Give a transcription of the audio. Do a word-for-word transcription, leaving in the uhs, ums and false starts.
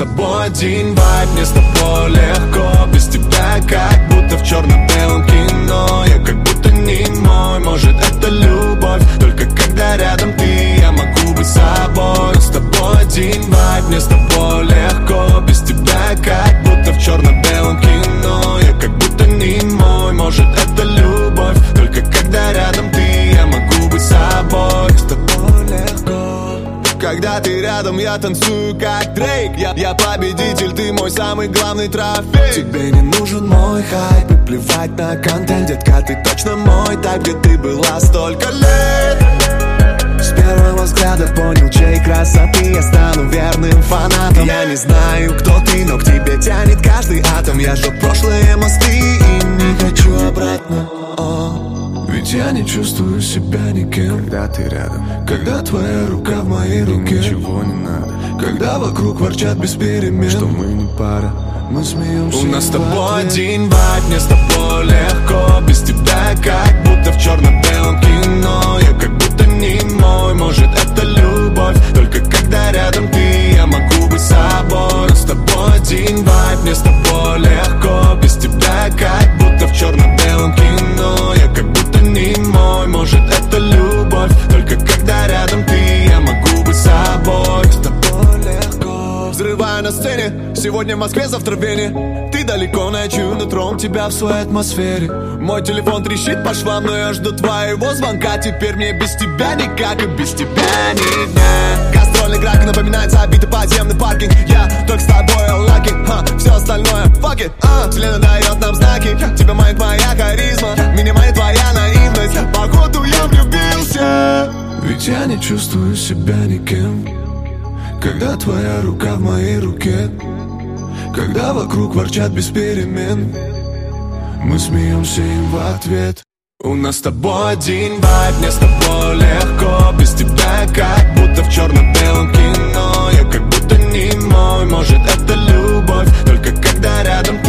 тобой один вайб, мне с тобой легко. Без тебя как будто в черно-белом кино. Я как будто не мой, может это любовь. Только когда рядом ты, я могу быть собой. С тобой один вайб, мне с тобой легко. Без тебя как будто в черно-белом кино. Я как будто не мой, может это любовь. Только когда рядом ты, я могу быть собой. С тобой легко. Когда ты рядом, я танцую как Дрейк. Я, я победитель, ты мой самый главный трофей. Тебе не нужен мой хайп и плевать на контент. Детка, ты точно мой тайп, где ты была столько лет. С первого взгляда понял, чьей красоты я стану верным фанатом. Я не знаю, кто ты, но к тебе тянет каждый атом. Я жег прошлые мосты и не хочу обратно. О, ведь я не чувствую себя никем, когда ты рядом. Когда твоя рука в моей руке, ничего не надо. Когда вокруг ворчат без перемен, что мы не пара, мы смеемся. У нас с тобой один вайб, мне с тобой легко. Без тебя как будто в черно-белом кино. Я как будто не мой, может это любовь. Только когда рядом ты, я могу быть собой. С тобой один вайб, мне с тобой легко. Без тебя как будто в черно-белом кино. Я как будто не мой, может это любовь. Только когда рядом ты, я могу быть собой. С тобой легко. Взрываю на сцене, сегодня в Москве, завтра в Вене. Ты далеко ночью, нутром тебя в своей атмосфере. Мой телефон трещит по швам, но я жду твоего звонка. Теперь мне без тебя никак, и без тебя ни дня. Гастрольный график напоминает забитый подземный паркинг. Я только с тобой лаки, ха, все остальное fuck it, а. Вселенная дает нам знаки, тебя манит моя харизма, меня манит твоя наивность. Походу я влюбился. Ведь я не чувствую себя никем, когда твоя рука в моей руке. Когда вокруг ворчат без перемен, мы смеемся им в ответ. У нас с тобой один вайб, мне с тобой легко. Без тебя как будто в черно-белом кино. Я как будто не мой, может это любовь. Только когда рядом